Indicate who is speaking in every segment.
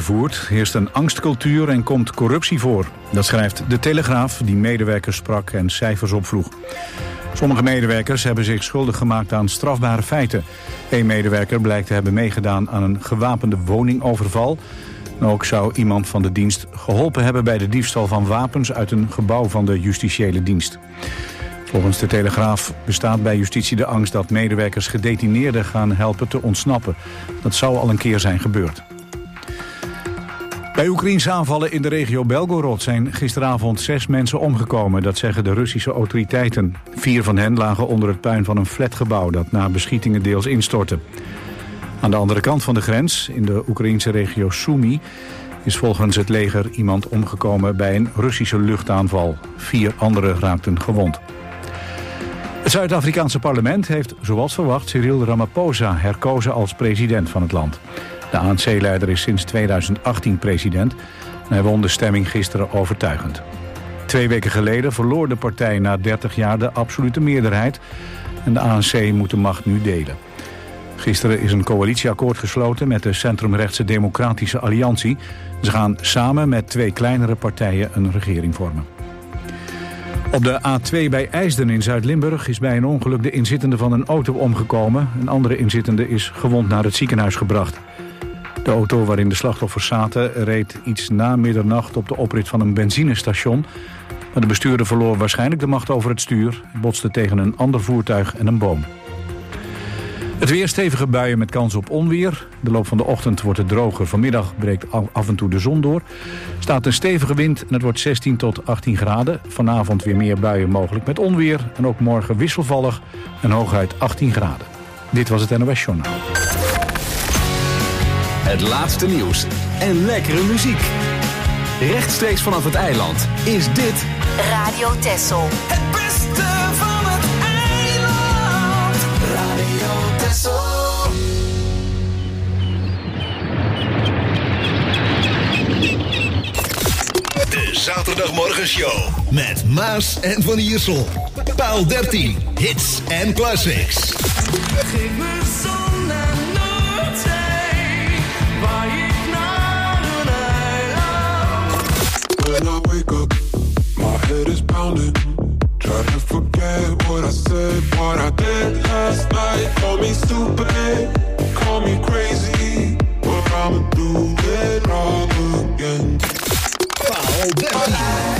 Speaker 1: vervoerd heerst een angstcultuur en komt corruptie voor. Dat schrijft De Telegraaf, die medewerkers sprak en cijfers opvroeg. Sommige medewerkers hebben zich schuldig gemaakt aan strafbare feiten. Eén medewerker blijkt te hebben meegedaan aan een gewapende woningoverval. En ook zou iemand van de dienst geholpen hebben bij de diefstal van wapens uit een gebouw van de justitiële dienst. Volgens De Telegraaf bestaat bij justitie de angst dat medewerkers gedetineerden gaan helpen te ontsnappen. Dat zou al een keer zijn gebeurd. Bij Oekraïense aanvallen in de regio Belgorod zijn gisteravond 6 mensen omgekomen. Dat zeggen de Russische autoriteiten. 4 van hen lagen onder het puin van een flatgebouw dat na beschietingen deels instortte. Aan de andere kant van de grens, in de Oekraïense regio Sumy, is volgens het leger iemand omgekomen bij een Russische luchtaanval. 4 anderen raakten gewond. Het Zuid-Afrikaanse parlement heeft, zoals verwacht, Cyril Ramaphosa herkozen als president van het land. De ANC-leider is sinds 2018 president en hij won de stemming gisteren overtuigend. 2 weken geleden verloor de partij na 30 jaar de absolute meerderheid en de ANC moet de macht nu delen. Gisteren is een coalitieakkoord gesloten met de centrumrechtse Democratische Alliantie. Ze gaan samen met 2 kleinere partijen een regering vormen. Op de A2 bij IJsden in Zuid-Limburg is bij een ongeluk de inzittende van een auto omgekomen. Een andere inzittende is gewond naar het ziekenhuis gebracht. De auto waarin de slachtoffers zaten reed iets na middernacht op de oprit van een benzinestation. Maar de bestuurder verloor waarschijnlijk de macht over het stuur, botste tegen een ander voertuig en een boom. Het weer, stevige buien met kans op onweer. De loop van de ochtend wordt het droger. Vanmiddag breekt af en toe de zon door. Staat een stevige wind en het wordt 16 tot 18 graden. Vanavond weer meer buien mogelijk met onweer. En ook morgen wisselvallig en hooguit 18 graden. Dit was het NOS Journaal.
Speaker 2: Het laatste nieuws en lekkere muziek. Rechtstreeks vanaf het eiland is dit
Speaker 3: Radio Texel.
Speaker 4: Het beste van het eiland. Radio Texel.
Speaker 5: De Zaterdagmorgenshow met Maas en Van Iersel. Paal 13, hits en classics.
Speaker 4: Geef me zon en noordzee, waar ik naar een eiland.
Speaker 6: When I wake up, my head is pounding. Try to forget what I said, what I did last night. Call me stupid, call me crazy, but I'ma do it all again.
Speaker 5: Paal 13.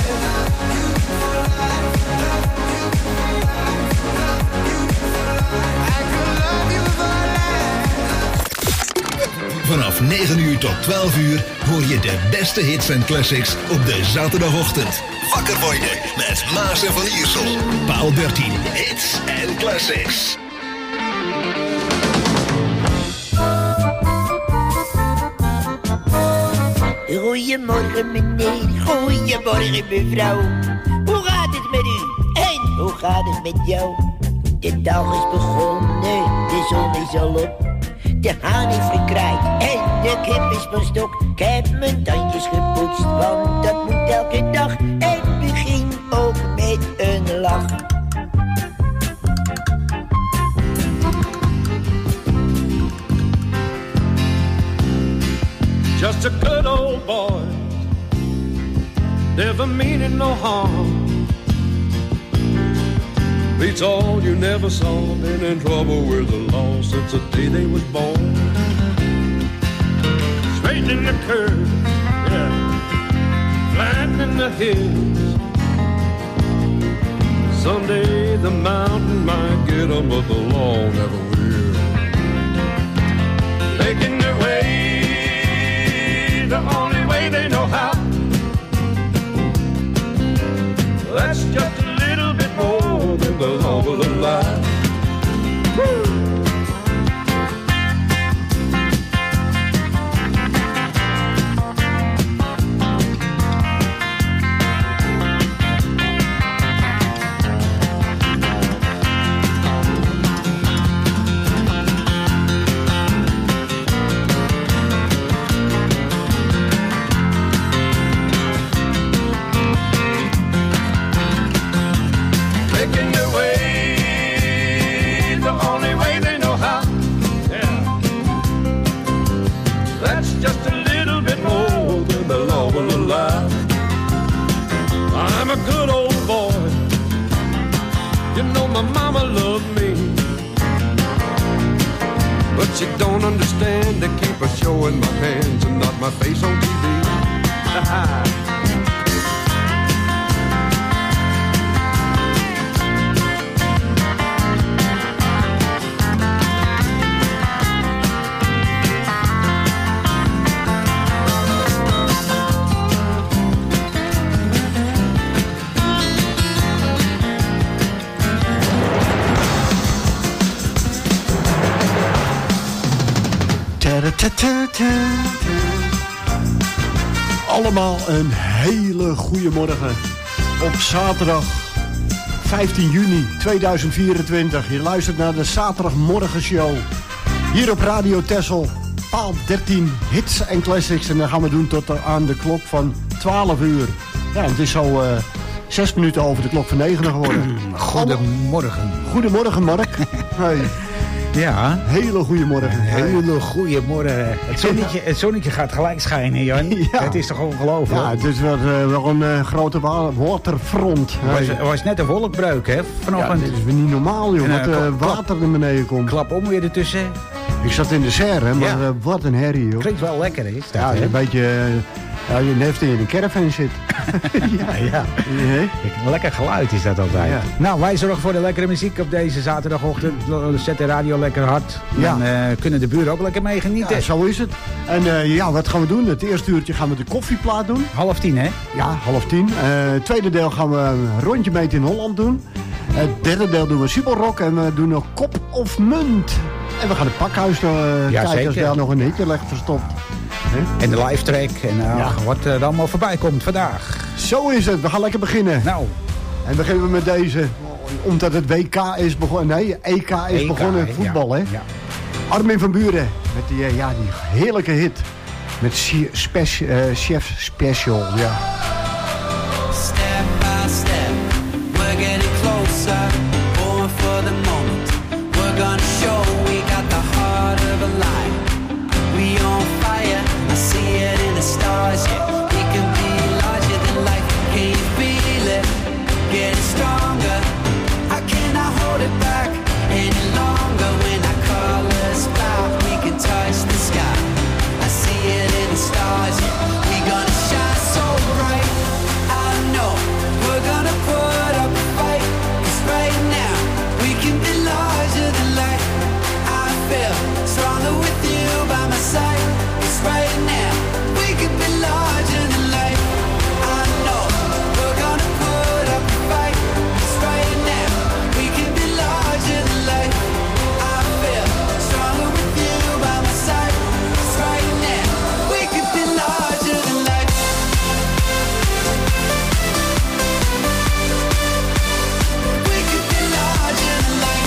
Speaker 5: Vanaf 9 uur tot 12 uur hoor je de beste hits en classics op de zaterdagochtend. Wakker worden met Maas en Van Iersel. Paal 13, hits en classics.
Speaker 7: Goedemorgen meneer, goedemorgen mevrouw. Hoe gaat het met u en hoe gaat het met jou? De dag is begonnen, de zon is al op. De haan heeft gekraaid en de kip is van stok. Ik heb mijn tandjes gepoetst, want dat moet elke dag. En begin ook met een lach.
Speaker 8: Just a good old boy, never meaning no harm. Beats all you never saw, been in trouble with the law since the day they was born. Straightening the curve, yeah, flattening the hills. Someday the mountain might get 'em, but the law never will. Making their way the only way they know how. That's just a little bit more than the law of the lie. Woo! She don't understand. They keep a show in my pants and not my face on TV.
Speaker 3: Allemaal een hele goede morgen op zaterdag 15 juni 2024. Je luistert naar de zaterdagmorgenshow hier op Radio Texel. Paal 13 hits en classics en dat gaan we doen tot aan de klok van 12 uur. Ja, het is zo 6 minuten over de klok van 9 geworden.
Speaker 9: Goedemorgen.
Speaker 3: Goedemorgen, Mark. Hey.
Speaker 9: Ja.
Speaker 3: Hele goede morgen.
Speaker 9: Hele goede morgen. Het zonnetje gaat gelijk schijnen, Jan.
Speaker 3: Ja.
Speaker 9: Het is toch ongelooflijk?
Speaker 3: Ja, het is wel een grote waterfront.
Speaker 9: Er was net een wolkbreuk, hè,
Speaker 3: Ja,
Speaker 9: vanochtend.
Speaker 3: dit is weer niet normaal, joh.
Speaker 9: En,
Speaker 3: Wat water naar beneden komt.
Speaker 9: Klap om weer ertussen.
Speaker 3: Ik zat in de serre, maar
Speaker 9: Ja.
Speaker 3: wat een herrie, joh.
Speaker 9: Klinkt wel lekker, is dat,
Speaker 3: Ja,
Speaker 9: hè?
Speaker 3: een beetje... je net in een caravan zit.
Speaker 9: Ja.
Speaker 3: Nee?
Speaker 9: Lekker geluid is dat altijd.
Speaker 3: Ja.
Speaker 9: Nou, wij zorgen voor de lekkere muziek op deze zaterdagochtend. Zet de radio lekker hard.
Speaker 3: Ja.
Speaker 9: Dan kunnen de buren ook lekker mee genieten.
Speaker 3: Ja, zo is het. En wat gaan we doen? Het eerste uurtje gaan we de koffieplaat doen.
Speaker 9: 9:30, hè?
Speaker 3: Ja, 9:30. Het tweede deel gaan we een rondje mee in Holland doen. Het derde deel doen we Siebelrock en we doen nog Kop of Munt. En we gaan het pakhuis kijken
Speaker 9: zeker.
Speaker 3: als daar nog een hitje ligt verstopt.
Speaker 9: En de live track en
Speaker 3: Ja.
Speaker 9: wat er allemaal voorbij komt vandaag.
Speaker 3: Zo is het. We gaan lekker beginnen.
Speaker 9: Nou,
Speaker 3: En beginnen we met deze. Omdat het WK is begonnen. Nee, EK is begonnen. Voetbal, hè?
Speaker 9: Ja.
Speaker 3: Armin van Buuren. Met die heerlijke hit. Met Chef Special. Ja.
Speaker 4: Step by step, we're getting closer. Born for the moment. We're gonna show we got the heart of a lion. We on fire, I see it in the stars. Yeah, we can be larger than life. Can you feel it? Getting stronger. I cannot hold it back any longer. When our colors fly, we can touch the sky. I see it in the stars. Yeah, we gonna shine so bright. I know we're gonna put up a fight. 'Cause right now we can be larger than life. I feel stronger with you by my side. 'Cause right now we can be larger than life. I know we're gonna put up a fight. 'Cause right now we can be larger than life. I feel stronger with you by my side. 'Cause right now we can be larger than life. We can be larger than life.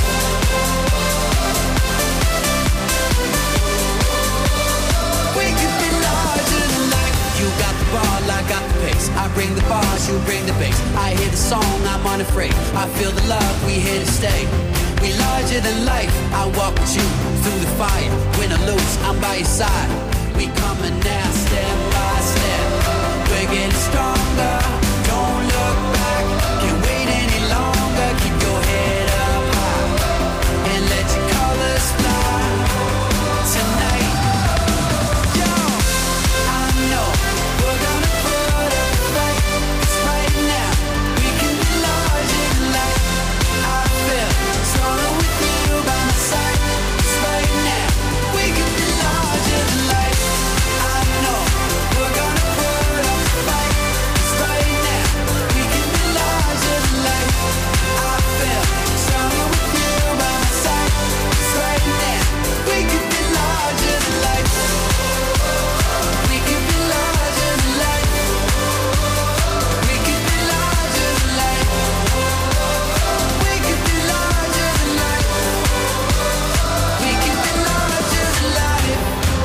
Speaker 4: We can be larger than life. You got the ball, I got the pace. I bring the bars, you bring the bass. I hear the song, I'm unafraid. I feel the love, we here to stay. We larger than life. I walk with you through the fire. Win or lose, I'm by your side. We coming now, step by step. We're getting stronger. Don't look back. Can't wait any longer. Keep your head up high and let your colors fly tonight. Yo, I know we're gonna put up a fight. 'Cause right now we can be larger than life. I feel stronger with you by my side. 'Cause right now we can be larger than life. I know we're gonna put up a fight. 'Cause right now we can be larger than life. I feel stronger with you by my side. 'Cause right now we can be larger than life. We can be larger than life. We can be larger than life. We can be larger than life. We can be larger than life.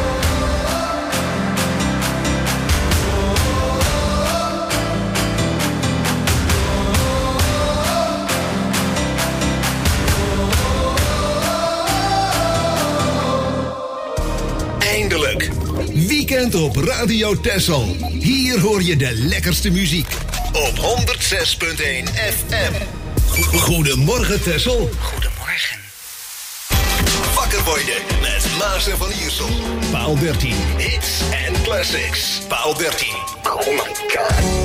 Speaker 5: Eindelijk. Weekend op Radio Texel. Hier hoor je de lekkerste muziek. Op 106.1 FM. Goedemorgen Texel.
Speaker 2: Goedemorgen.
Speaker 5: Wakker Wakker worden met Maas en Van Iersel. Paal 13. Hits en classics. Paal 13. Oh my god.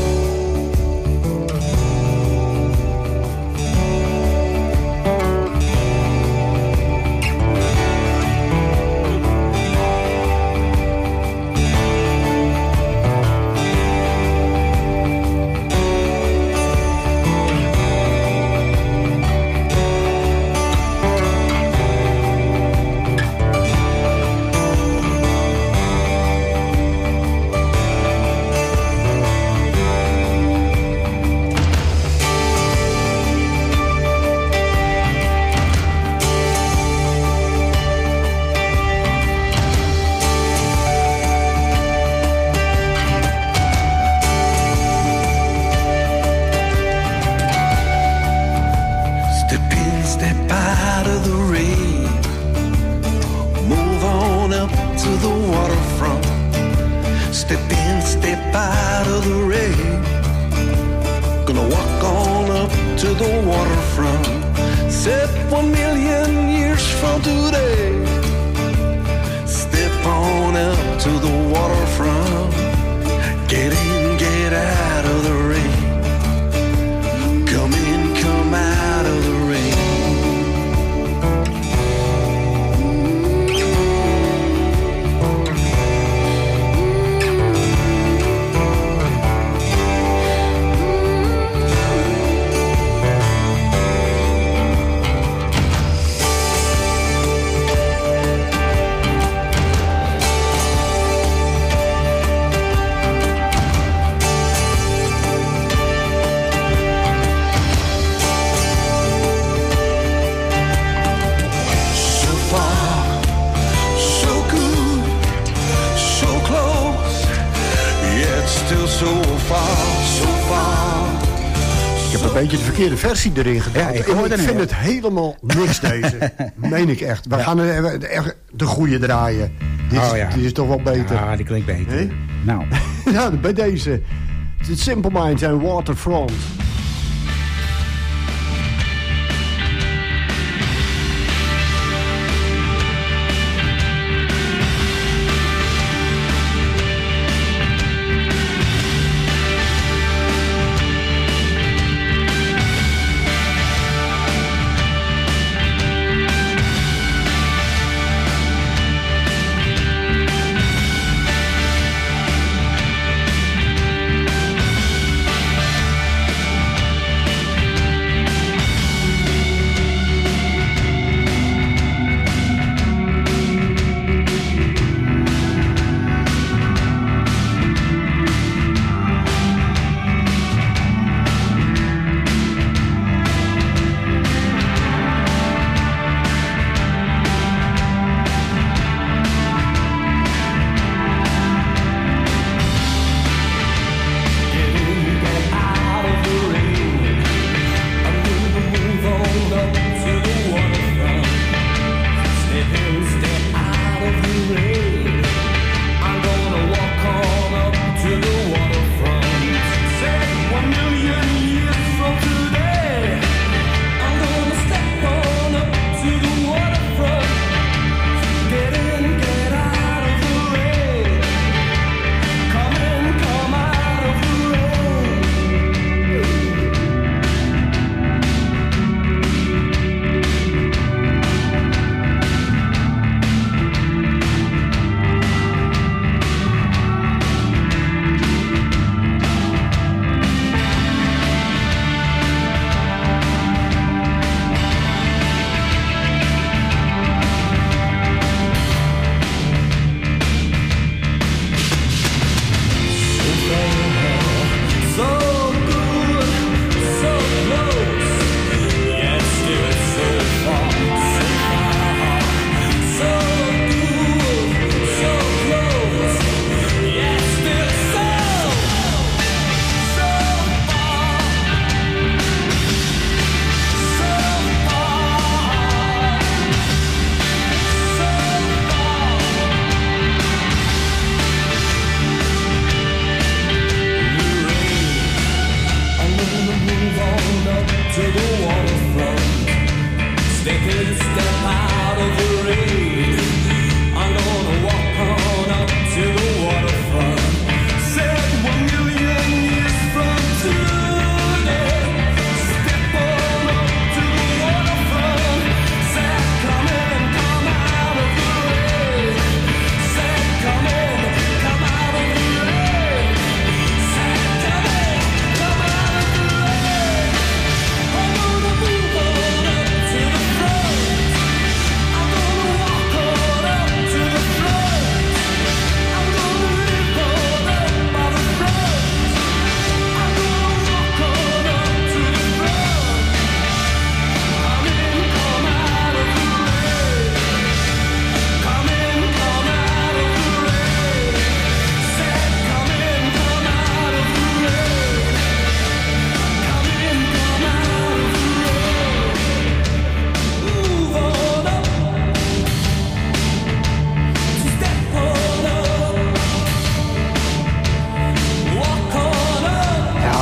Speaker 3: De verkeerde versie erin gedaan. Ja, ik vind het helemaal niks deze. Meen ik echt. We gaan echt de goede draaien. Die is toch wel beter.
Speaker 9: Ja, die klinkt beter. Hey? Nou.
Speaker 3: Ja, bij deze. The Simple Minds en Waterfront.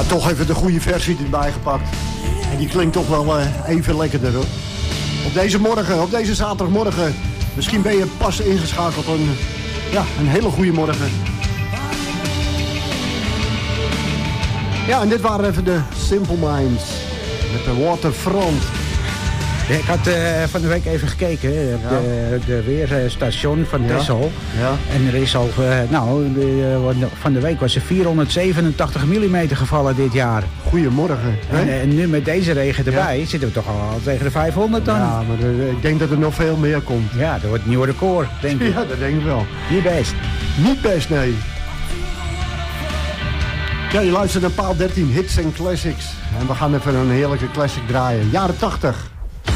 Speaker 3: toch even de goede versie erbij gepakt. En die klinkt toch wel even lekkerder hoor. Op deze morgen, op deze zaterdagmorgen. Misschien ben je pas ingeschakeld. Een hele goede morgen. Ja, en dit waren even de Simple Minds. Met de Waterfront.
Speaker 9: Ja, ik had van de week even gekeken op de weerstation van Texel.
Speaker 3: Ja.
Speaker 9: En er is al, van de week was er 487 mm gevallen dit jaar.
Speaker 3: Goedemorgen.
Speaker 9: En nu met deze regen erbij zitten we toch al tegen de 500 dan.
Speaker 3: Ja, maar ik denk dat er nog veel meer komt.
Speaker 9: Ja, dat wordt een nieuw record, denk ik.
Speaker 3: Ja, dat denk ik wel.
Speaker 9: Niet best.
Speaker 3: Niet best, nee. Ja, je luistert naar Paal 13, hits en classics. En we gaan even een heerlijke classic draaien. Jaren 80.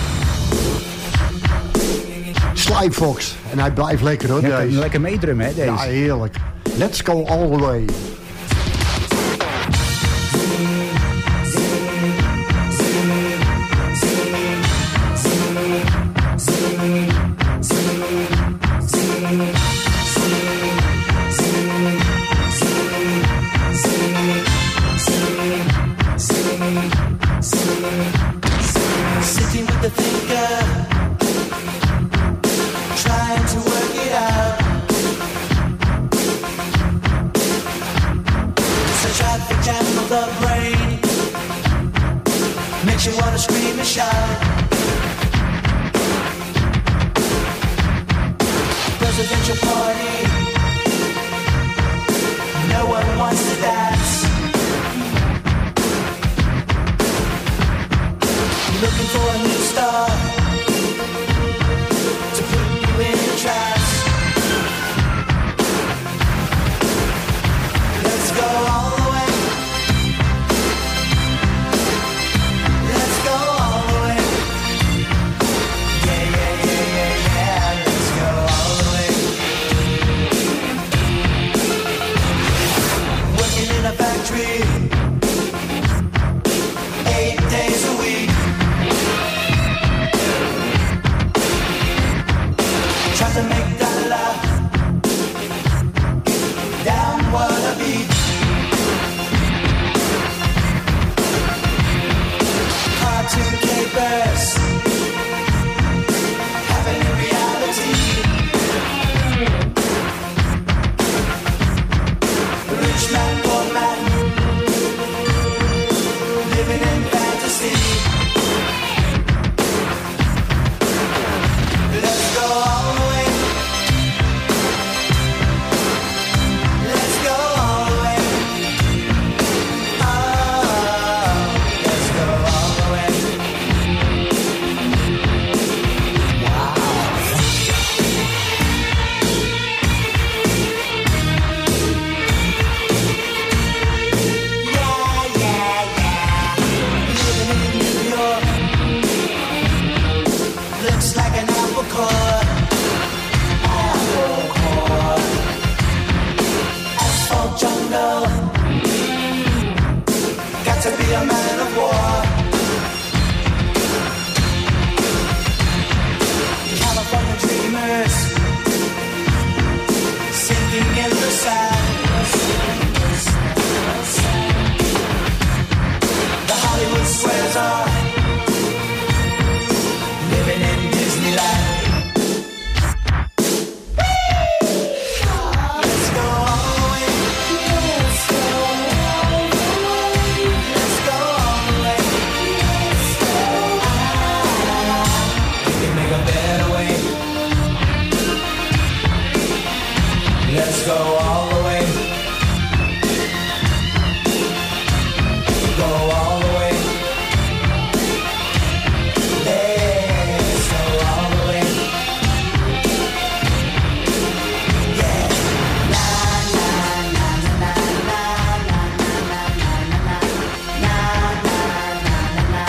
Speaker 3: Sly Fox. En hij blijft lekker hoor,
Speaker 9: Ja,
Speaker 3: deze.
Speaker 9: lekker meedrummen, hè, deze.
Speaker 3: Ja, heerlijk. Let's go all the way.
Speaker 4: Sitting with the thinker, trying to work it out. It's a traffic jam of the brain, makes you wanna scream and shout. Presidential party, no one wants to dance. Looking for a new star to put you in a trance. Let's go all the way. Let's go all the way. Yeah, yeah, yeah, yeah, yeah. Let's go all the way. Working in a factory 8 days a week. Try to make dollar downward a beat. Cartoon capers having a reality. Rich man, poor man, living in fantasy. Let's go all the way. Let's go all the way. Oh, let's go all the way. Wow. Yeah, yeah, yeah. Living in New York looks like an apple core. Apple core. Asphalt jungle. Got to be a man of war. California dreamers sinking in the sand. The Hollywood squares are living in Disneyland. Let's go all the way. Let's go all the way. Let's go all the way. We can make a better way. Let's go all the way. Go all the way. Let's go all the way. Yeah. Na na na na na na na na na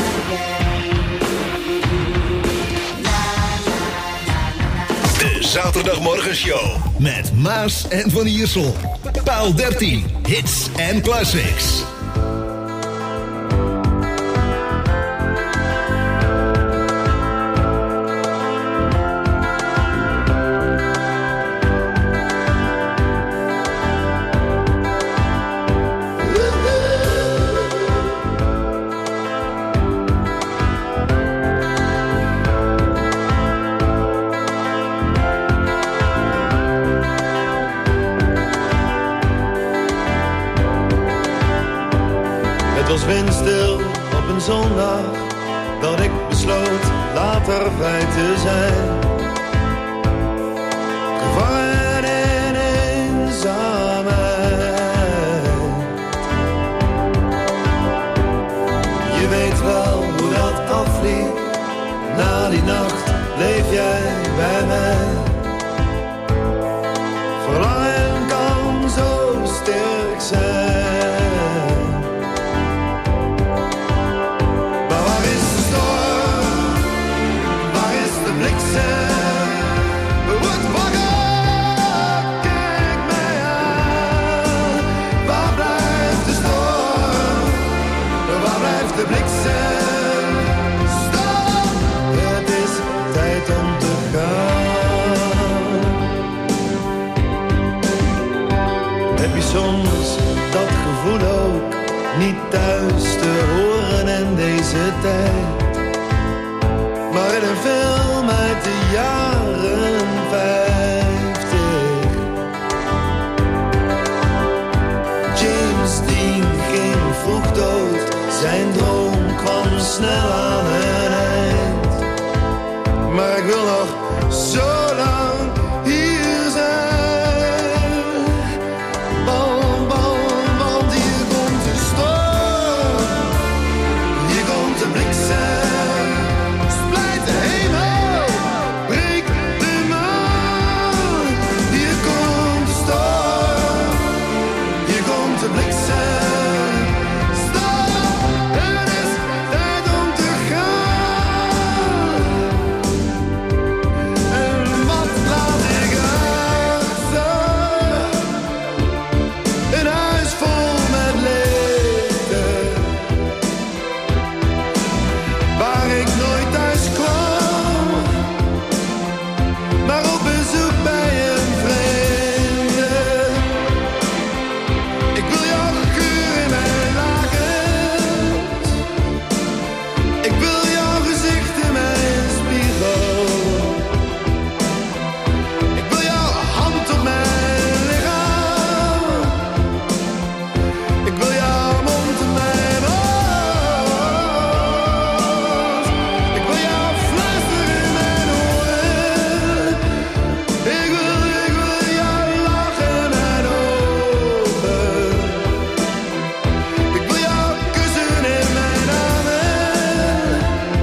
Speaker 4: yeah.
Speaker 5: De Zaterdagmorgenshow met Maas en Van Iersel. Paal 13, hits en classics.
Speaker 10: was windstil op een zondag, dat ik besloot later vrij te zijn. Gevangen in eenzaamheid. Je weet wel hoe dat afliep, na die nacht bleef jij bij mij. Verlangen kan zo sterk zijn. Maar waar is de storm? Waar is de bliksem? Word wakker, kijk mij aan. Waar blijft de storm? Waar blijft de bliksem? Stop, het is tijd om te gaan. Heb je soms dat gevoel ook niet thuis te horen in deze tijd? Maar in een film uit de jaren 50. James Dean ging vroeg dood, zijn droom kwam snel aan een eind. Maar ik wil nog zo lang hier zijn. Want hier komt de storm, hier komt de bliksem. Splijt de hemel, breek de maan. Hier komt de storm, hier komt de bliksem. Stop, het is tijd om te gaan. En wat laat ik achter? Een huis vol met leegte, waar ik nooit thuis kwam, maar op bezoek bij een vreemde. Ik wil jouw geur in mijn lakens, ik wil jouw gezicht in mijn spiegel, ik wil jouw hand op mijn lichaam, ik wil jouw mond in mijn oor, ik wil jouw fluister in mijn oren, ik wil jouw lach in mijn ogen, ik wil jou kussen in mijn armen,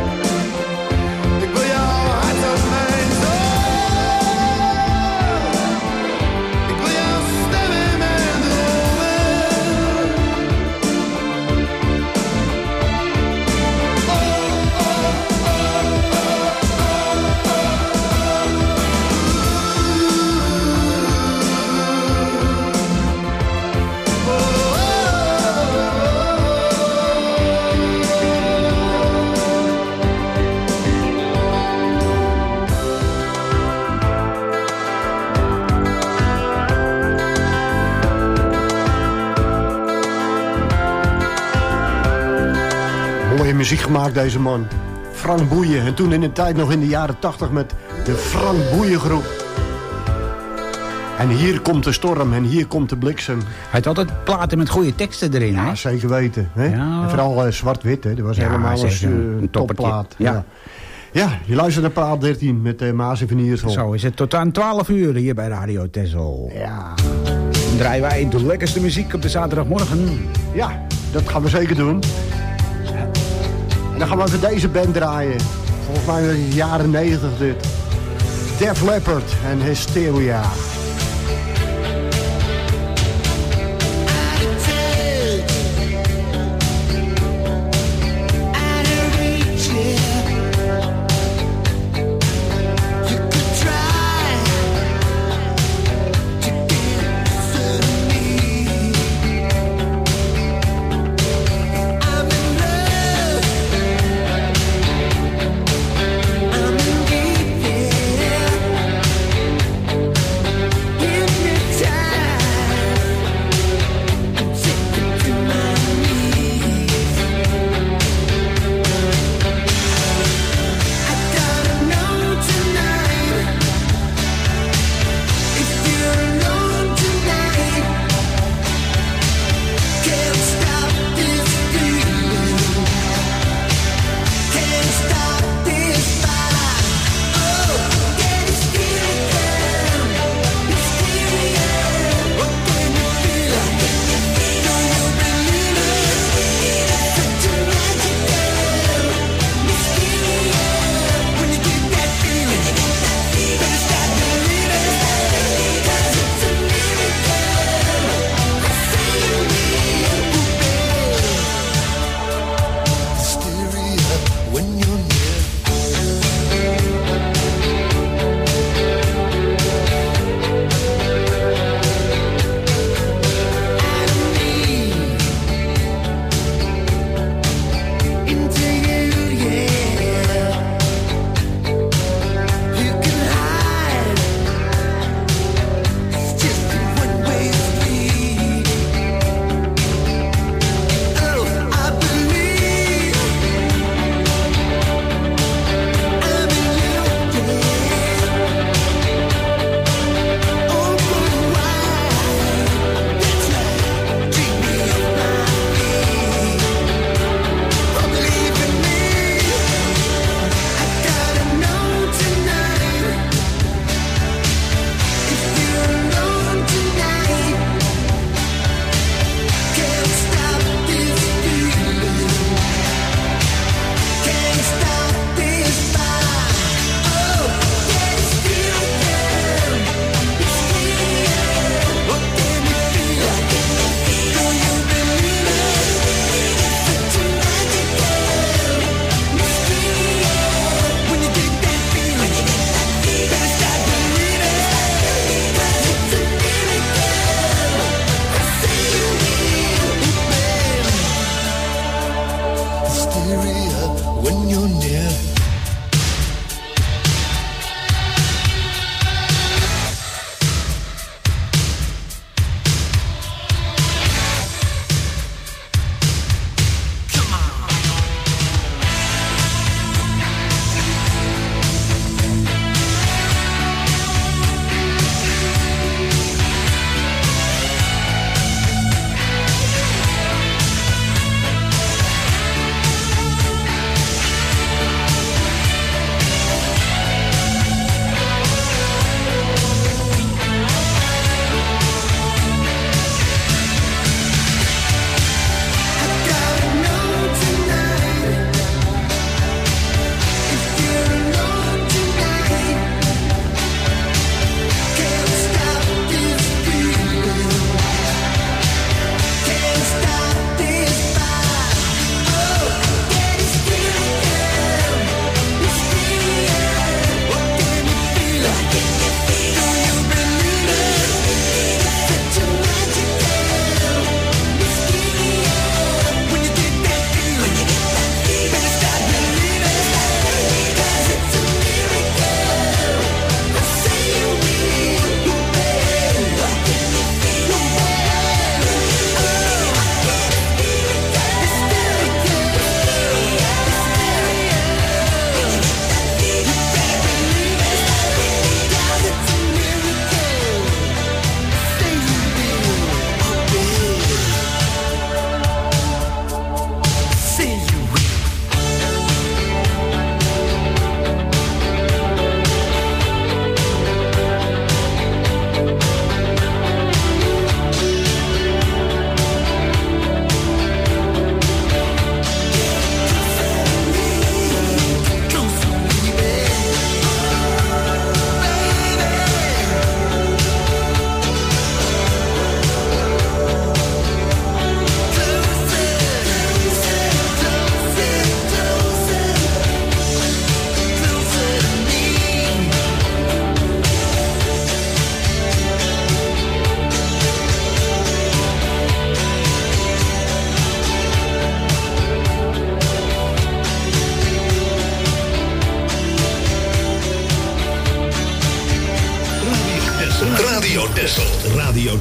Speaker 10: ik wil jouw hart op mijn zoon, ik wil jouw stem in mijn dromen.
Speaker 3: Mooie muziek gemaakt, deze man. Frank Boeien. En toen in de tijd nog in de jaren 80 met de Frank Boeien groep. En hier komt de storm en hier komt de bliksem.
Speaker 9: Hij had altijd platen met goede teksten erin, hè?
Speaker 3: Ja, zeker weten. Hè?
Speaker 9: Ja.
Speaker 3: En vooral zwart-wit, hè? Dat was helemaal een
Speaker 9: toppertje.
Speaker 3: topplaat.
Speaker 9: Ja.
Speaker 3: Ja, je luistert naar Praat 13 met Maas en Van Iersel.
Speaker 9: Zo is het tot aan 12 uur hier bij Radio Texel.
Speaker 3: Ja.
Speaker 9: Dan draaien wij de lekkerste muziek op de zaterdagmorgen.
Speaker 3: Ja, dat gaan we zeker doen. En dan gaan we even deze band draaien. Volgens mij is het jaren 90 dit. Def Leppard en Hysteria.
Speaker 11: I'm in deep, yeah.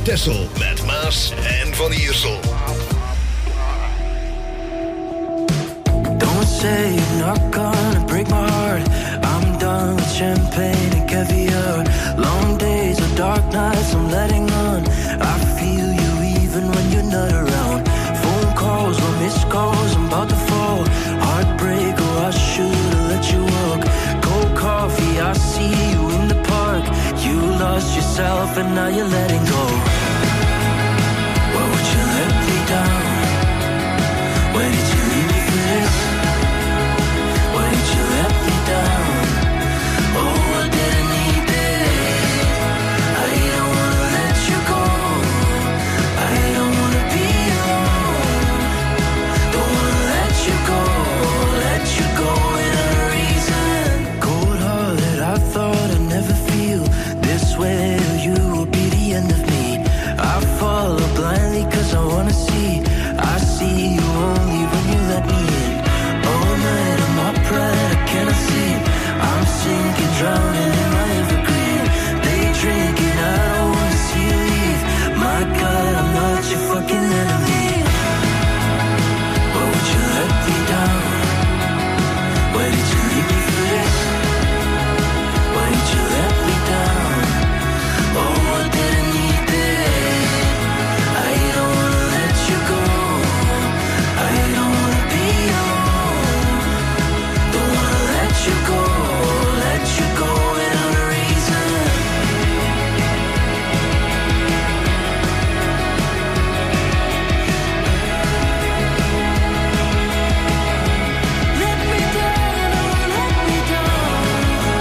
Speaker 5: Texel met Maas en Van Iersel.
Speaker 10: Don't say you're not gonna break my heart. I'm done with champagne and caviar. Long days or dark nights, I'm letting on. I feel you even when you're not around. Phone calls or missed calls, I'm about to fall. Heartbreak or I should've let you walk. Cold coffee, I see you in the park. You lost yourself and now you're letting go. Why would you let me down? Why did you leave me for this? Why did you let me down? Oh, I didn't need this. I don't wanna let you go. I don't wanna be alone. Don't wanna let you go without a reason. Cold-hearted, I thought I'd never feel this way. You will be the end of me. I follow blindly 'cause I wanna see. I see you only when you let me in. All night on my pride, I cannot sleep. I'm sinking, drowning in my evergreen. They drinking, I don't wanna see you leave. My God, I'm not your fucking enemy. Why would you let me down? Why did you leave me for this? Why did you let me down? Oh, I didn't need this. I don't wanna let you go. I don't wanna be alone. Don't wanna let you go without a reason. Let me down, oh, let me down.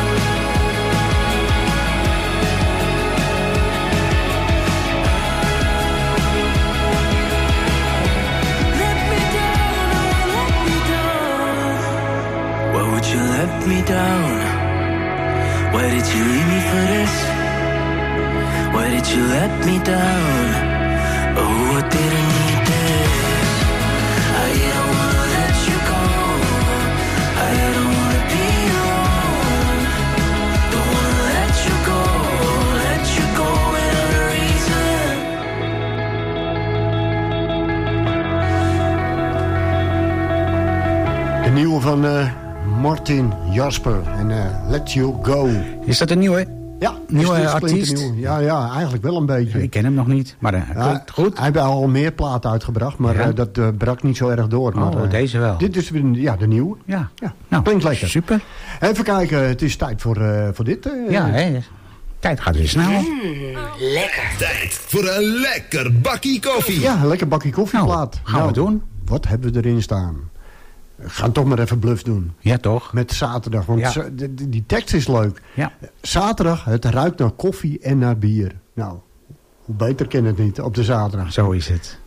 Speaker 10: Let me down, oh, let me down. Why would you let me down? Why did you leave me for this? Why did you let me down? Oh, I didn't need this. I don't wanna let you go. I don't wanna be alone. Don't wanna let you go without a reason.
Speaker 3: De nieuwe van Martin Jasper en Let You Go.
Speaker 9: Is dat een nieuwe?
Speaker 3: Ja,
Speaker 9: Nieuwe
Speaker 3: is
Speaker 9: artiest?
Speaker 3: nieuw. Ja, eigenlijk wel een beetje.
Speaker 9: Ik ken hem nog niet, maar klinkt goed.
Speaker 3: Hij heeft al meer platen uitgebracht, maar
Speaker 9: Ja.
Speaker 3: dat brak niet zo erg door. Maar,
Speaker 9: Deze wel.
Speaker 3: Dit is de nieuwe.
Speaker 9: Ja.
Speaker 3: Nou, klinkt lekker.
Speaker 9: Super.
Speaker 3: Even kijken, het is tijd voor dit.
Speaker 9: Ja, hè. Tijd gaat weer snel.
Speaker 5: Lekker. Tijd voor een lekker bakkie koffie.
Speaker 3: Ja, een lekker bakkie koffieplaat.
Speaker 9: Gaan we doen.
Speaker 3: Wat hebben we erin staan? We gaan toch maar even bluff doen.
Speaker 9: Ja, toch?
Speaker 3: Met zaterdag, want
Speaker 9: Ja.
Speaker 3: die tekst is leuk.
Speaker 9: Ja.
Speaker 3: Zaterdag, het ruikt naar koffie en naar bier. Nou, hoe beter kan het niet op de zaterdag.
Speaker 9: Zo is het.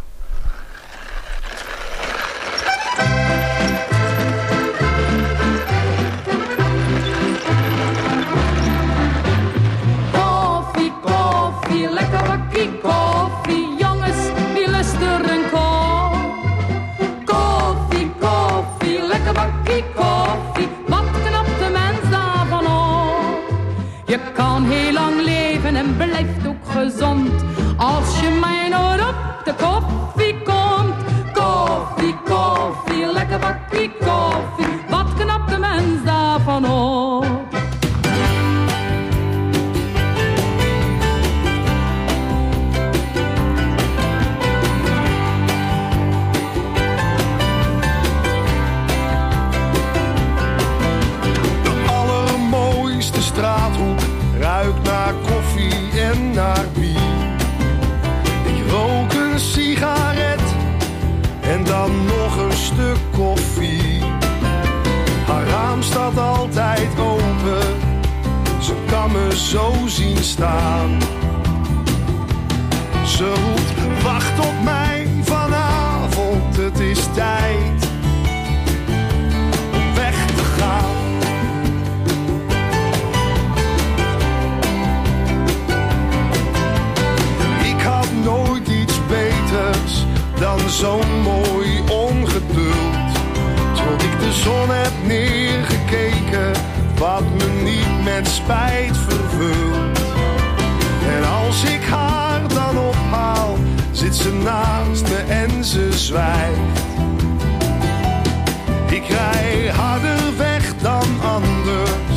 Speaker 11: Koffie, koffie, lekker bakkie koffie. Jongens, wie lust er een kop? Koffie, koffie, lekker bakkie koffie. Wat knapt de mens daarvan op? Je kan heel lang leven en blijft ook gezond. Als je mij nooit op de koffie komt. Koffie, koffie, lekker bakkie koffie. Wat knapt de mens daarvan op?
Speaker 12: Allermooiste straathoek ruikt naar koffie en naar bier. Ik rook een sigaret en dan nog een stuk koffie. Haar raam staat altijd open, ze kan me zo zien staan. Ze roept, wacht op mij vanavond, het is tijd om weg te gaan. Nooit iets beters dan zo'n mooi ongeduld. Tot ik de zon heb neergekeken, wat me niet met spijt vervult. En als ik haar dan ze naast me en ze zwijgt. Ik rij harder weg dan anders.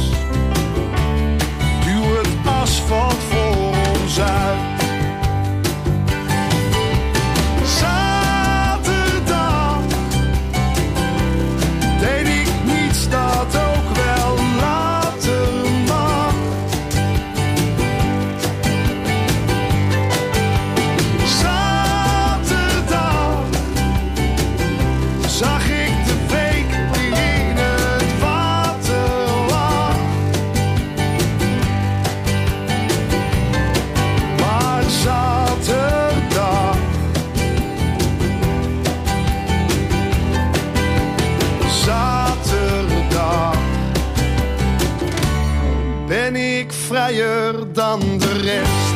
Speaker 12: Duw het asfalt voor ons uit. Zaterdag deed ik niets dat ook wel later mag. Zaterdag zag ik de week die in het water lag. Maar zaterdag ben ik vrijer dan de rest.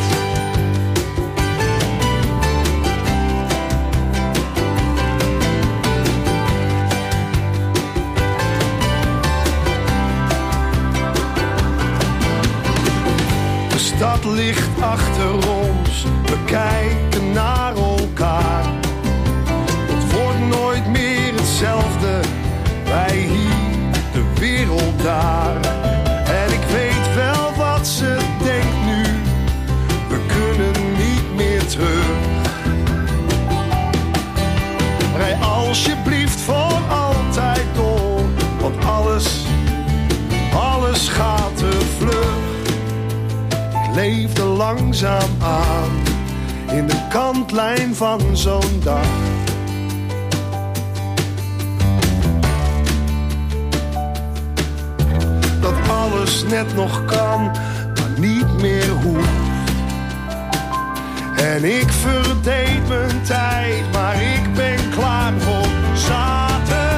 Speaker 12: De stad ligt achter ons, we kijken naar elkaar. Het wordt nooit meer hetzelfde, wij hier, de wereld daar. En ik weet wel wat ze denkt nu, we kunnen niet meer terug. Rij alsjeblieft voor altijd door, want alles gaat te vlug. Ik leefde langzaam aan, in de kantlijn van zo'n dag. Dat alles net nog kan, maar niet meer hoeft. En ik verdeed mijn tijd, maar ik ben klaar voor zaterdag.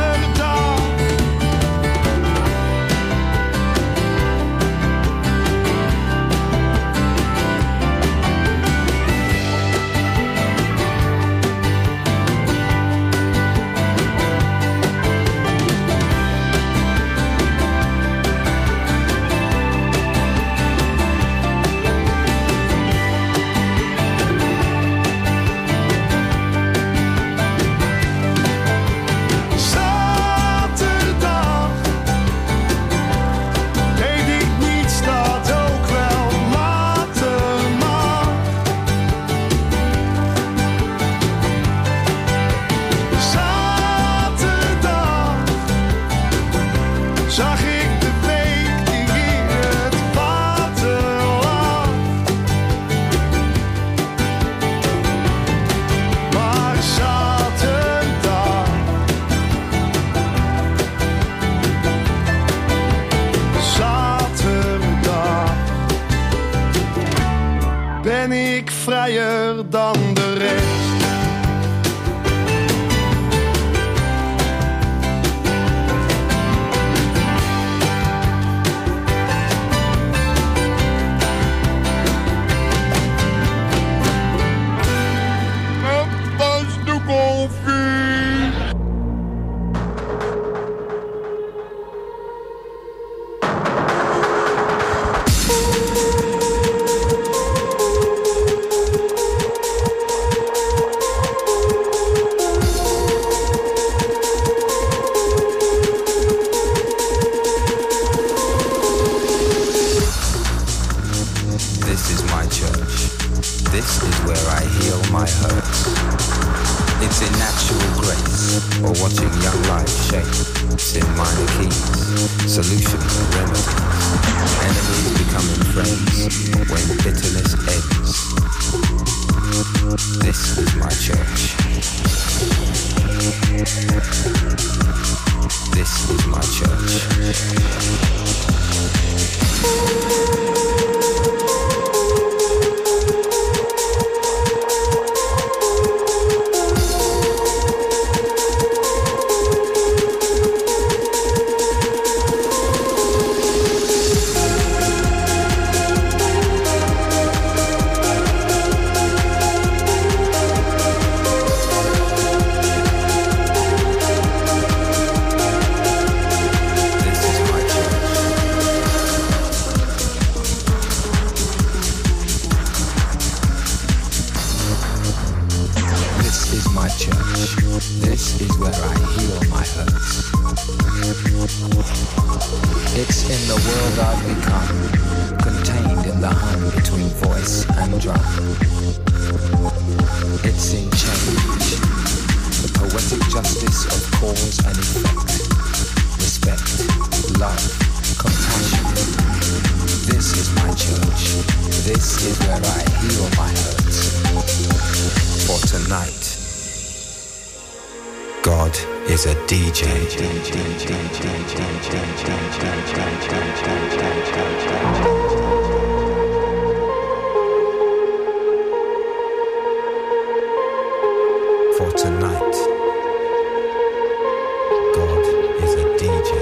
Speaker 12: Zag ik de week die in het water lag. Maar zaterdag ben ik vrijer dan de rest.
Speaker 13: my church. This is where I heal my hurts. It's in the world I've become, contained in the hum between voice and drum. It's in change, the poetic justice of cause and effect. Respect, love, compassion. This is my church. This is where I heal my hurts. For tonight, God is a DJ. For tonight, God is a DJ.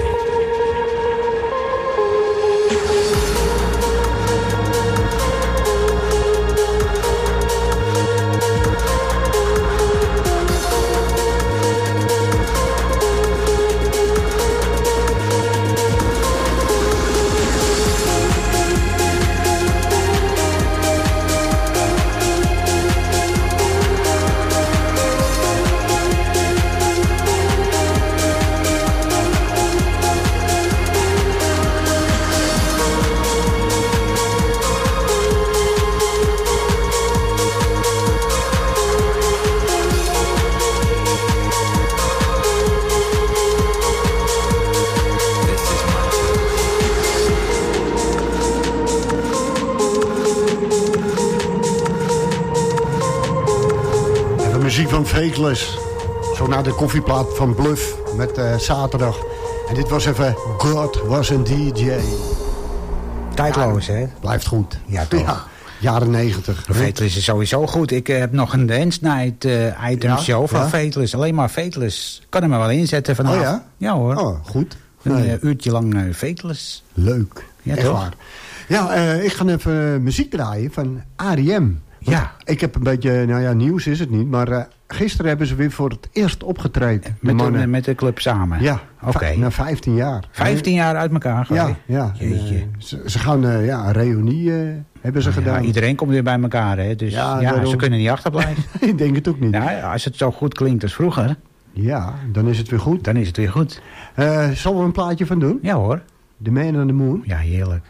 Speaker 3: Van Fakeless. Zo naar de koffieplaat van Bluff met zaterdag. En dit was even God was een DJ.
Speaker 9: Tijdloos, hè?
Speaker 3: Blijft goed.
Speaker 9: Ja, toch?
Speaker 3: Ja, jaren 90.
Speaker 9: Fakeless is sowieso goed. Ik heb nog een Dance Night item show van Fakeless. Alleen maar Fakeless. Kan hem er wel inzetten vanavond.
Speaker 3: Oh ja?
Speaker 9: Ja hoor.
Speaker 3: Oh, goed.
Speaker 9: Een uurtje lang Fakeless.
Speaker 3: Leuk.
Speaker 9: Ja,
Speaker 3: echt
Speaker 9: toch?
Speaker 3: waar. Ja, ik ga even muziek draaien van R.E.M.
Speaker 9: Ja.
Speaker 3: Ik heb een beetje, nou ja, nieuws is het niet, maar gisteren hebben ze weer voor het eerst opgetreden.
Speaker 9: Met de club samen?
Speaker 3: Ja,
Speaker 9: oké.
Speaker 3: Na 15 jaar.
Speaker 9: 15 jaar uit elkaar geweest?
Speaker 3: Ja. Ze gaan een reunie hebben ze gedaan.
Speaker 9: Ja, iedereen komt weer bij elkaar, hè? Dus ze kunnen niet achterblijven.
Speaker 3: Ik denk het ook niet.
Speaker 9: Nou, als het zo goed klinkt als vroeger.
Speaker 3: Ja, dan is het weer goed. Zullen we een plaatje van doen?
Speaker 9: Ja hoor.
Speaker 3: The Man on the Moon.
Speaker 9: Ja, heerlijk.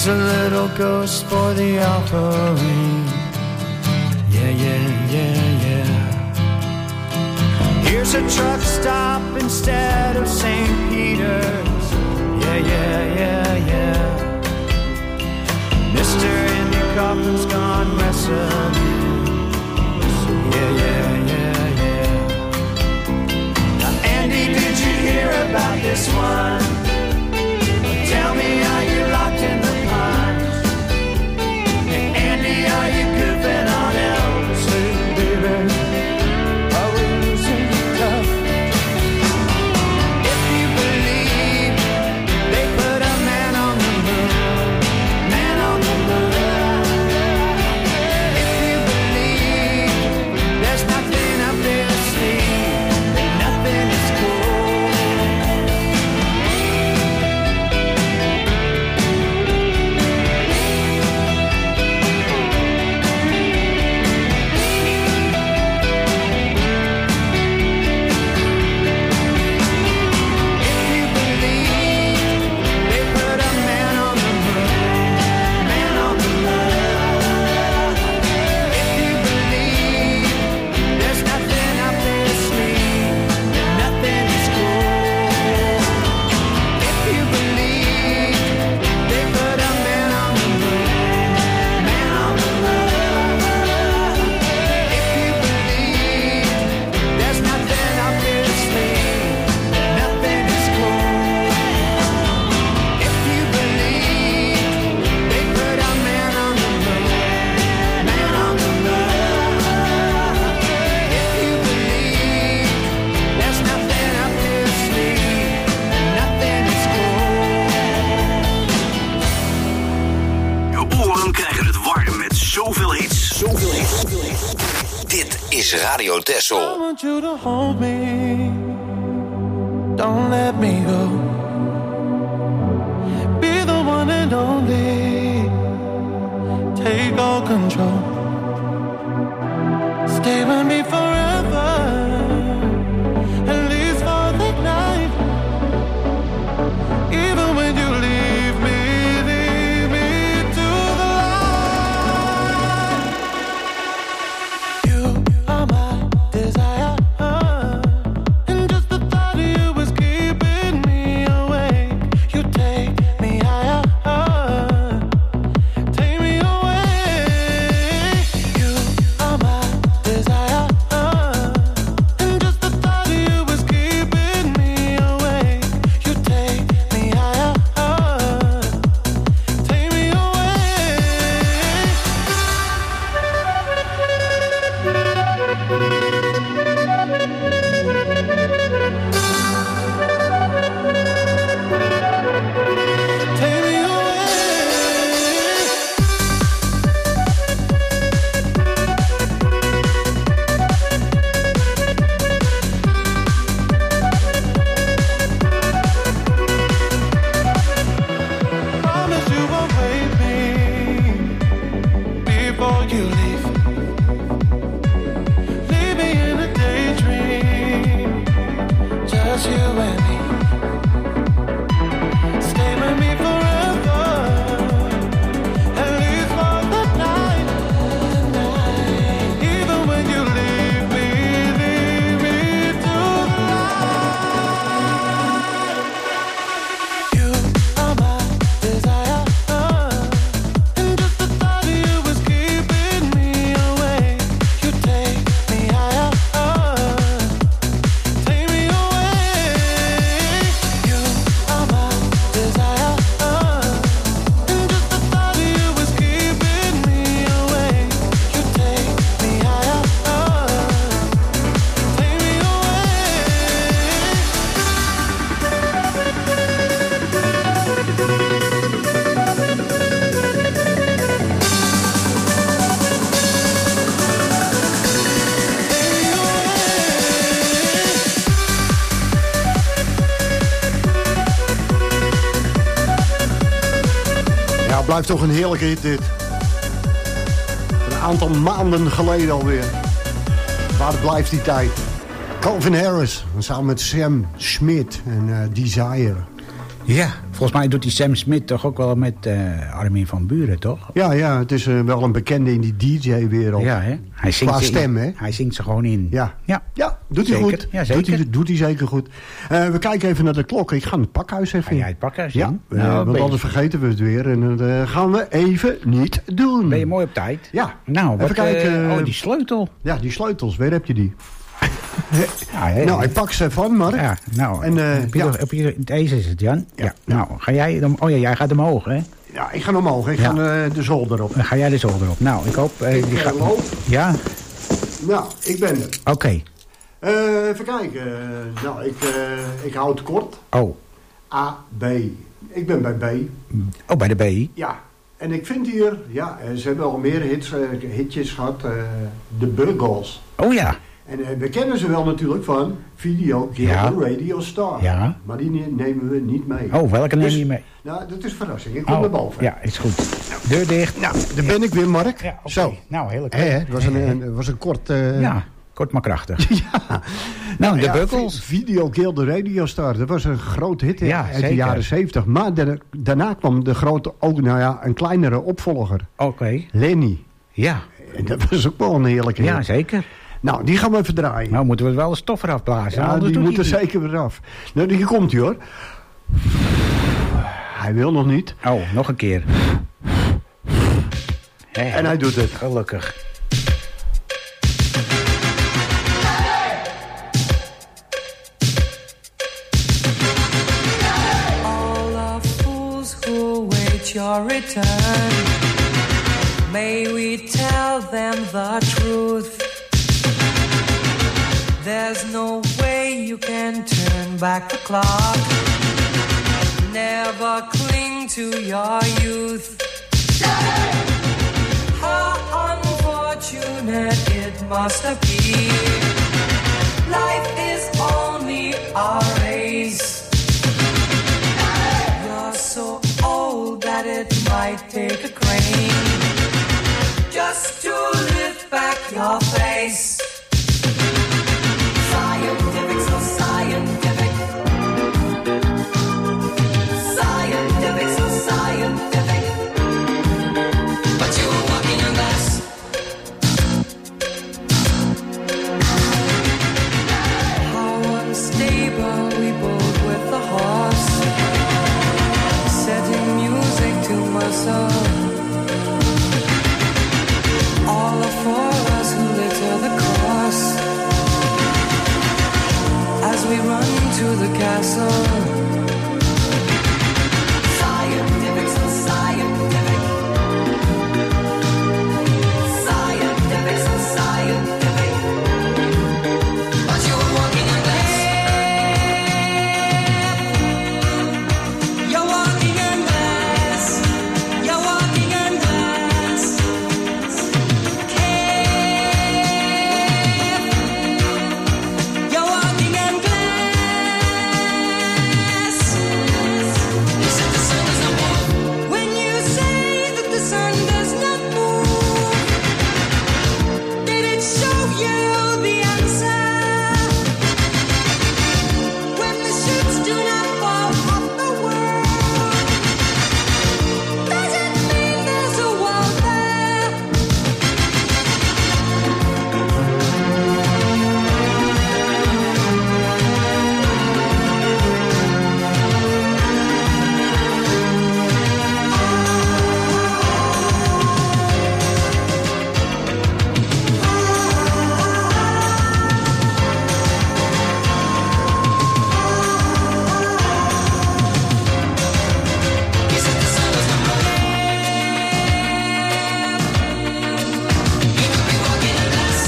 Speaker 10: Here's a little ghost for the offering. Yeah, yeah, yeah, yeah. Here's a truck stop instead of St. Peter's. Yeah, yeah, yeah, yeah. Mr. Andy Kaufman's gone wrestling. Yeah, yeah, yeah, yeah. Now, Andy, did you hear about this one? Tell me, are you locked in the pines? Hey, Andy, are you goofing on Elvis? Hey, baby, are we losing tough? If you believe they put a man on the moon, man on the moon. If you believe there's nothing up their sleeve, then nothing is cool.
Speaker 14: Radio Texel.
Speaker 10: I want you to hold me. Don't let me go. Be the one and only. Take all control. Stay with me forever. At least for the night. Even when you leave me to the light. You are my desire, and just the thought of you is keeping me awake. You take me higher, take me away. You are my desire, and just the thought of you is keeping me awake. You take me higher, take me away. Take me away. Promise you won't wait me before you leave. Leave me in a daydream, just you and me. Stay with me forever, at least for the night. Even when you leave me to the light. You are my desire, and just the thought of you is keeping me awake. You take me higher, take me away. You are my desire, and just the thought of you is keeping me awake. You take me higher, take me away.
Speaker 3: Ja, blijft toch een heerlijke hit dit. Een aantal maanden geleden alweer. Waar blijft die tijd? Calvin Harris, samen met Sam Smith en Desire.
Speaker 9: Ja, volgens mij doet die Sam Smith toch ook wel met Armin van Buuren, toch?
Speaker 3: Ja, het is wel een bekende in die DJ-wereld.
Speaker 9: Ja, hè? Hij zingt
Speaker 3: qua stem, hè?
Speaker 9: Hij zingt ze gewoon in.
Speaker 3: Ja, doet hij goed.
Speaker 9: Ja, zeker.
Speaker 3: Doet hij zeker goed. We kijken even naar de klok. Ik ga het pakhuis even in.
Speaker 9: Ga jij het pakhuis in?
Speaker 3: Ja, want anders vergeten we het weer. En dat gaan we even niet doen.
Speaker 9: Ben je mooi op tijd?
Speaker 3: Ja.
Speaker 9: Nou,
Speaker 3: even kijken.
Speaker 9: die sleutel.
Speaker 3: Ja, die sleutels. Waar heb je die?
Speaker 9: Ja,
Speaker 3: nou, ik pak ze van, Mark.
Speaker 9: Ja, nou, deze is het, Jan. Ja. Nou, ga jij... jij gaat omhoog, hè?
Speaker 3: Ja, ik ga omhoog. Ik ga de zolder op.
Speaker 9: Dan ga jij de zolder op. Nou, ik hoop... Ja?
Speaker 3: Nou, ik ben er.
Speaker 9: Oké.
Speaker 3: Even kijken. Nou, ik hou het kort.
Speaker 9: Oh.
Speaker 3: A, B. Ik ben bij B.
Speaker 9: Oh, bij de B?
Speaker 3: Ja. En ik vind hier... Ja, ze hebben al meer hitjes gehad. De Buggles.
Speaker 9: Oh ja.
Speaker 3: En we kennen ze wel natuurlijk van Video Kill Radio Star.
Speaker 9: Ja.
Speaker 3: Maar die nemen we niet mee.
Speaker 9: Oh, welke neem je mee?
Speaker 3: Nou, dat is verrassing. Ik kom naar boven.
Speaker 9: Ja, is goed. Deur dicht.
Speaker 3: Nou, daar ben ik weer, Mark.
Speaker 9: Ja, okay.
Speaker 3: Zo.
Speaker 9: Nou, heel leuk.
Speaker 3: Het was een kort...
Speaker 9: Ja, kort maar krachtig.
Speaker 3: Ja.
Speaker 9: Nou, de Buggles.
Speaker 3: Video Kill the Radio Star. Dat was een groot hit uit de jaren 70. Maar daarna kwam de grote, een kleinere opvolger.
Speaker 9: Oké.
Speaker 3: Lenny.
Speaker 9: Ja.
Speaker 3: En dat was ook wel een heerlijke hit.
Speaker 9: Ja, zeker.
Speaker 3: Nou, die gaan we even draaien.
Speaker 9: Nou, moeten we wel de stof eraf blazen.
Speaker 3: Ja, die moeten zeker weer af. Nou, hier komt hij, hoor. Hij wil nog niet.
Speaker 9: Oh, nog een keer.
Speaker 3: En hij doet het.
Speaker 9: Gelukkig.
Speaker 15: All the fools who wait your return, may we tell them the truth. There's no way you can turn back the clock. Never cling to your youth. How unfortunate it must appear. Life is only a race. You're so old that it might take a crane just to lift back your face. Scientific, so scientific. Scientific, so scientific. But you were walking on glass. How unstable we both with the horse, setting music to my soul. All are for us who litter the cross as we run to the castle. Scientific, so scientific. Scientific, so scientific. But you were walking on glass. You're walking on glass. You're walking on glass. You're walking on glass. You said the sun does not move. When you say that the sun does not move, did it show you the answer? When the ships do not fall off the world, does it mean there's a world there? You said the sun does not move. You could be walking on glass.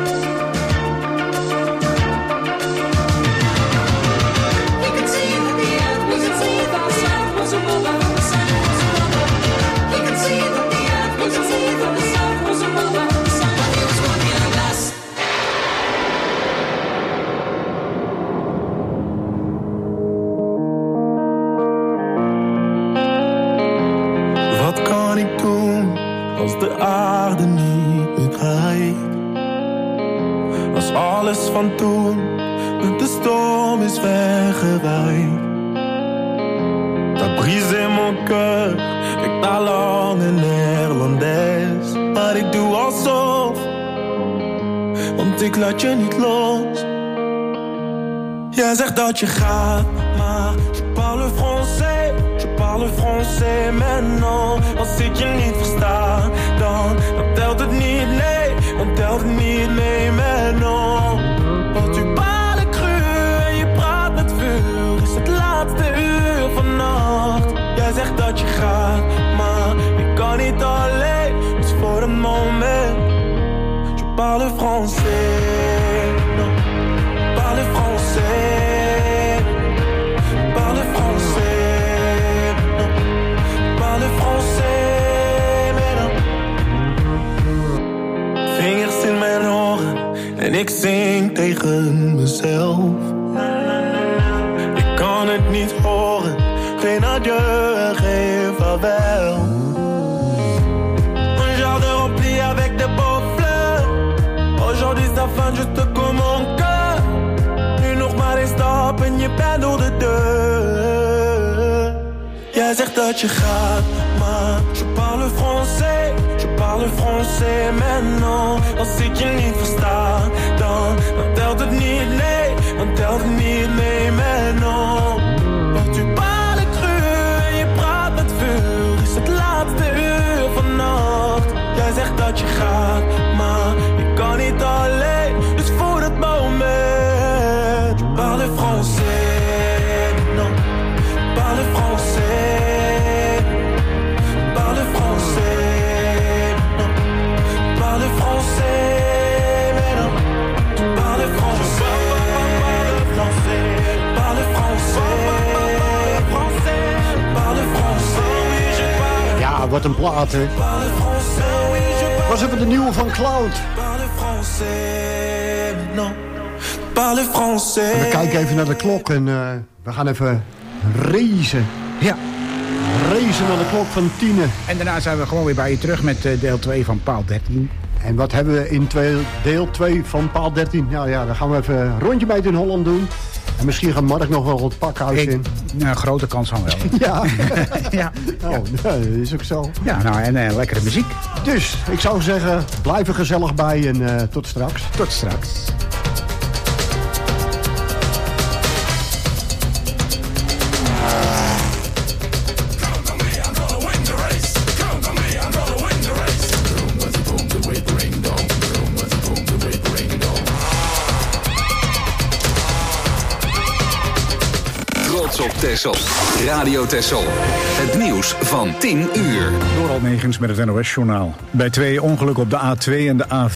Speaker 15: You could see that the earth was a sea, the sun was a mother, the sun was a mother. You could see that the earth was a sea, the sun was a mother, the sun, but he was walking on glass.
Speaker 16: Wat kan ik doen als de aarde niet meer draait? Als alles van toen met de storm is weggewaaid. briser mon cœur. Avec ta langue néerlandaise. Maar ik doe alsof, want ik laat je niet los. Jij zegt dat je gaat, maar je parle français. Je parle français maintenant. Als ik je niet versta, dan telt het niet, nee. Dan telt het niet, nee, maintenant. Want u parle cru en je praat met vuur. Is het laatste uur vannacht. Jij zegt dat je gaat, maar ik kan niet alleen. Dus voor een moment, je parle français. Non, parle français. Parle français. Non, parle français. Mais non. Vingers in mijn oren en ik zing tegen mezelf. Ik kan het niet horen, geen adieu, geen vaarwel. Un jardin rempli avec de beaux fleurs. Aujourd'hui c'est la fin, juste comme mon cœur. Nu nog maar één stap en je bent door de deur. Jij zegt dat je gaat, maar je parle français. Je parle français maintenant. Als ik je niet versta, dan telt het niet, nee. Dan telt het niet, nee, maintenant. Want u parle cru en je praat met vuur. Is het laatste uur vannacht. Jij zegt dat je gaat, maar ik kan niet alleen. Dus voor het moment. Je parle français, non. Parle français. Parle français, non. Parle français, mais non. Tu parles français. Parle français. Parle français.
Speaker 3: Ja, wat een plaat, hè. Was even de nieuwe van Cloud. We kijken even naar de klok en we gaan even racen.
Speaker 9: Ja.
Speaker 3: Racen naar de klok van 10.
Speaker 9: En daarna zijn we gewoon weer bij je terug met deel 2 van Paal 13.
Speaker 3: En wat hebben we in deel 2 van Paal 13? Nou ja, dan gaan we even een rondje bij het in Holland doen. En misschien gaat Mark nog wel het pakhuis in.
Speaker 9: Nou, grote kans van wel.
Speaker 3: Ja.
Speaker 9: Ja.
Speaker 3: Oh, dat is ook zo.
Speaker 9: Ja, nou, en lekkere muziek.
Speaker 3: Dus, ik zou zeggen, blijf er gezellig bij en tot straks.
Speaker 9: Tot straks.
Speaker 2: Op Texel. Radio Texel. Het nieuws van 10 uur.
Speaker 1: Door Almegens met het NOS-journaal. Bij 2 ongelukken op de A2 en de